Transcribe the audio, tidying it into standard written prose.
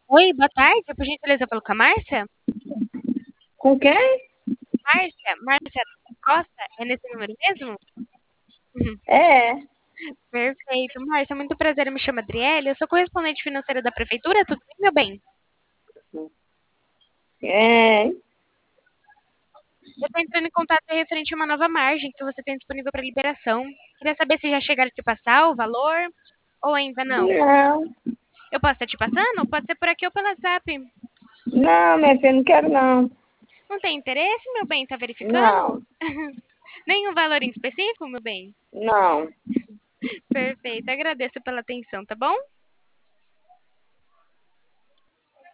Oi, boa tarde. Por gentileza, falo com a Márcia? Com quem? Márcia Costa? É nesse número mesmo? Uhum. É, Perfeito. Márcia, muito prazer. Eu me chamo Adriele. Eu sou correspondente financeira da prefeitura. Tudo bem, meu bem? é, Eu estou entrando em contato referente a uma nova margem que você tem disponível para liberação. Queria saber se já chegaram a te passar o valor ou ainda não. não, Eu posso estar te passando? Pode ser por aqui ou pelo WhatsApp. não, minha filha, não quero não, Não tem interesse, meu bem? Tá verificando? não, Nenhum valor em específico, meu bem? não. Perfeito. Agradeço pela atenção, tá bom?